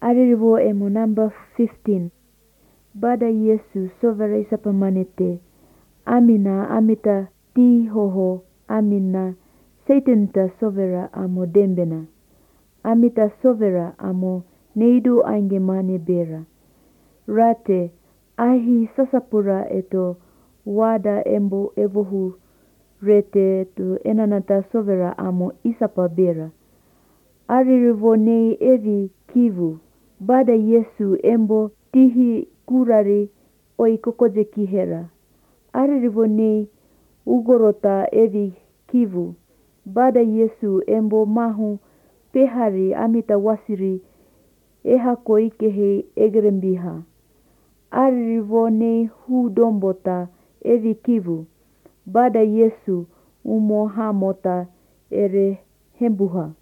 Aririvo emo number 15. Bada Yesu sovera isapa manete. Amina amita ti hoho amina Satanta sovera amo dembena. Amita sovera amo neidu angemane bera. Rate ahi sasapura eto wada embo evohu rete tu enanata sovera amo isapa bera. Aririvo nei evi kivu. Bada Yesu embo tihi kurari oi kokoje kihera. Aririvo nei ugorota evi kivu. Bada Yesu embo mahu pehari amita wasiri ehako ikehe egerembiha. Aririvo nei hu dombota evi kivu. Bada Yesu umo hamota ere hembuha.